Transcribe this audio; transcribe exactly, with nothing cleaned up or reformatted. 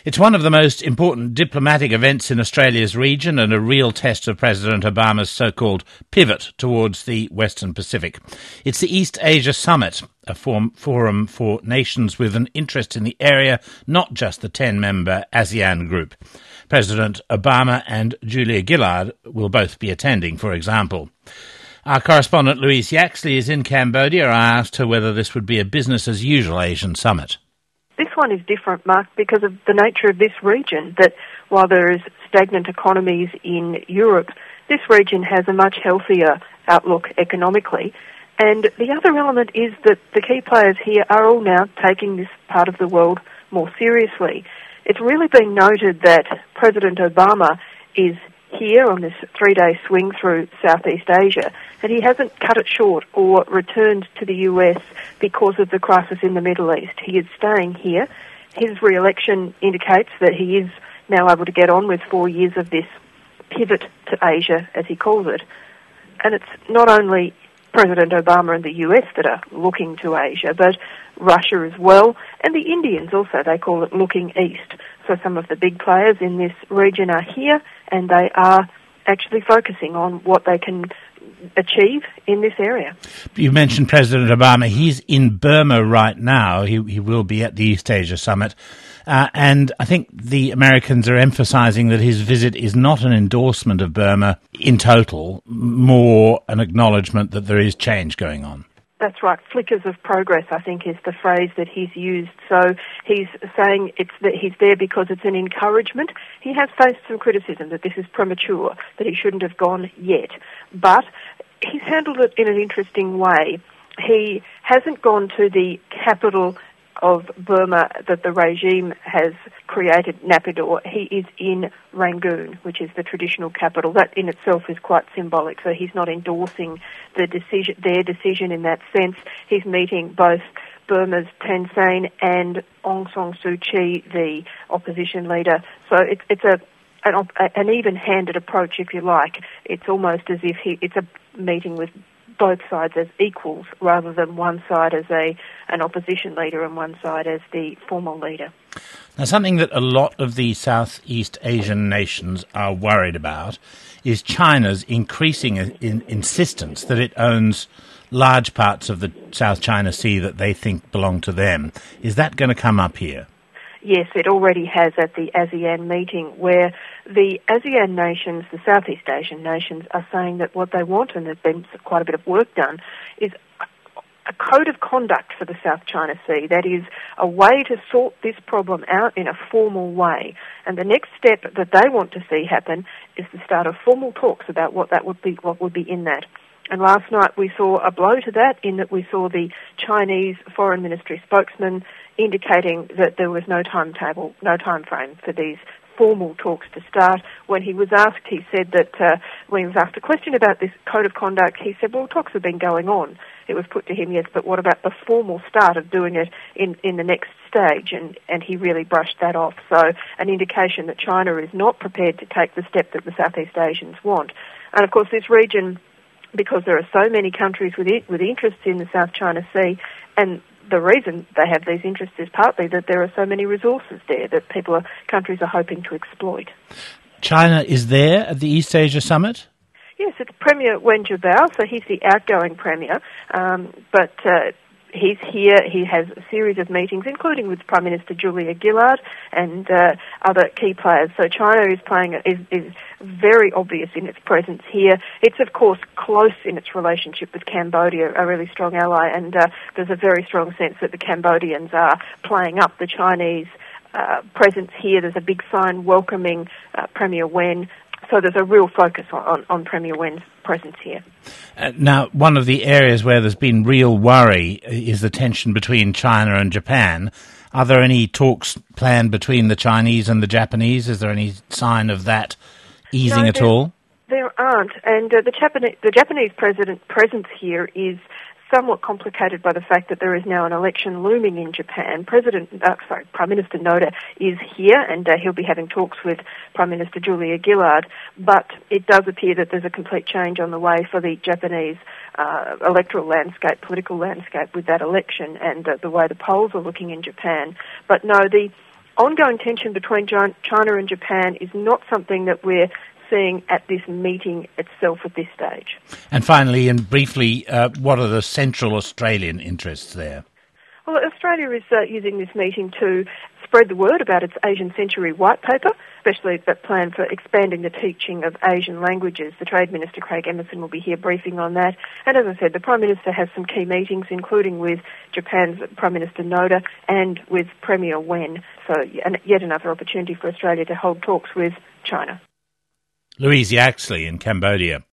It's one of the most important diplomatic events in Australia's region and a real test of President Obama's so-called pivot towards the Western Pacific. It's the East Asia Summit, a form, forum for nations with an interest in the area, not just the ten-member ASEAN group. President Obama and Julia Gillard will both be attending, for example. Our correspondent Louise Yaxley is in Cambodia. I asked her whether this would be a business-as-usual Asian summit. This one is different, Mark, because of the nature of this region, that while there is stagnant economies in Europe, this region has a much healthier outlook economically. And the other element is that the key players here are all now taking this part of the world more seriously. It's really been noted that President Obama is here on this three-day swing through Southeast Asia, and he hasn't cut it short or returned to the U S because of the crisis in the Middle East. He is staying here. His re-election indicates that he is now able to get on with four years of this pivot to Asia, as he calls it. And it's not only President Obama and the U S that are looking to Asia, but Russia as well, and the Indians also. They call it looking east. So some of the big players in this region are here, and they are actually focusing on what they can achieve in this area. You mentioned President Obama. He's in Burma right now. He, he will be at the East Asia Summit. Uh, and I think the Americans are emphasising that his visit is not an endorsement of Burma in total, more an acknowledgement that there is change going on. That's right. Flickers of progress, I think, is the phrase that he's used. So he's saying it's that he's there because it's an encouragement. He has faced some criticism that this is premature, that he shouldn't have gone yet. But he's handled it in an interesting way. He hasn't gone to the capital of Burma that the regime has created, Naypyidaw. He is in Rangoon, which is the traditional capital. That in itself is quite symbolic, so he's not endorsing the decision, their decision in that sense. He's meeting both Burma's Thein Sein and Aung San Suu Kyi, the opposition leader. So it's, it's a an, an even-handed approach, if you like. It's almost as if he, it's a meeting with both sides as equals rather than one side as a an opposition leader and one side as the formal leader. Now, something that a lot of the Southeast Asian nations are worried about is China's increasing in insistence that it owns large parts of the South China Sea that they think belong to them. Is that going to come up here? Yes, it already has at the ASEAN meeting, where the ASEAN nations, the Southeast Asian nations, are saying that what they want, and there's been quite a bit of work done, is a code of conduct for the South China Sea. That is a way to sort this problem out in a formal way. And the next step that they want to see happen is the start of formal talks about what that would be, what would be in that. And last night we saw a blow to that in that we saw the Chinese Foreign Ministry spokesman indicating that there was no timetable, no time frame for these formal talks to start. When he was asked, he said that, uh, when he was asked a question about this code of conduct, he said, well, talks have been going on. It was put to him, yes, but what about the formal start of doing it in, in the next stage? And, and he really brushed that off. So an indication that China is not prepared to take the step that the Southeast Asians want. And of course, this region, because there are so many countries with it, with interests in the South China Sea, and the reason they have these interests is partly that there are so many resources there that people are, countries are hoping to exploit. China is there at the East Asia Summit? Yes, it's Premier Wen Jiabao, so he's the outgoing Premier, um, but uh, he's here. He has a series of meetings, including with Prime Minister Julia Gillard and uh, other key players. So China is playing is, is very obvious in its presence here. It's of course close in its relationship with Cambodia, a really strong ally, and uh, there's a very strong sense that the Cambodians are playing up the Chinese uh, presence here. There's a big sign welcoming uh, Premier Wen. So there's a real focus on, on, on Premier Wen's presence here. Uh, now, one of the areas where there's been real worry is the tension between China and Japan. Are there any talks planned between the Chinese and the Japanese? Is there any sign of that easing no, at all? There aren't. And uh, the, Japanese, the Japanese president presence here is somewhat complicated by the fact that there is now an election looming in Japan. President, uh, sorry, Prime Minister Noda is here, and uh, he'll be having talks with Prime Minister Julia Gillard. But it does appear that there's a complete change on the way for the Japanese uh, electoral landscape, political landscape with that election, and uh, the way the polls are looking in Japan. But no, the ongoing tension between China and Japan is not something that we're seeing at this meeting itself at this stage. And finally, and briefly, uh, what are the central Australian interests there? Well, Australia is uh, using this meeting to spread the word about its Asian Century White Paper, especially that plan for expanding the teaching of Asian languages. The Trade Minister, Craig Emerson, will be here briefing on that. And as I said, the Prime Minister has some key meetings, including with Japan's Prime Minister Noda and with Premier Wen. So yet another opportunity for Australia to hold talks with China. Louise Yaxley in Cambodia.